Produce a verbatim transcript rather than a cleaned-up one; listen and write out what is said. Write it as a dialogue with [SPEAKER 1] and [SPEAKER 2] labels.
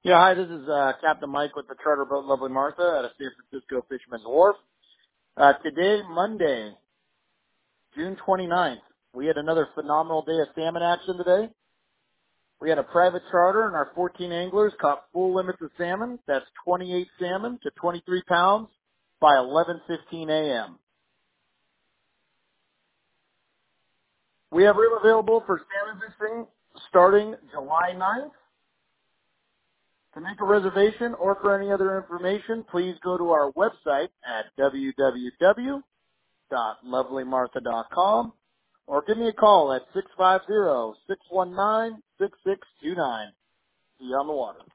[SPEAKER 1] Yeah, hi, this is uh, Captain Mike with the charter boat Lovely Martha out of San Francisco Fisherman's Wharf. Uh, today, Monday, June twenty-ninth, we had another phenomenal day of salmon action today. We had a private charter and our fourteen anglers caught full limits of salmon. That's twenty-eight salmon to twenty-three pounds by eleven fifteen a.m. We have room available for salmon fishing starting July ninth. To make a reservation or for any other information, please go to our website at w w w dot lovely martha dot com or give me a call at six five zero, six one nine, six six two nine. See you on the water.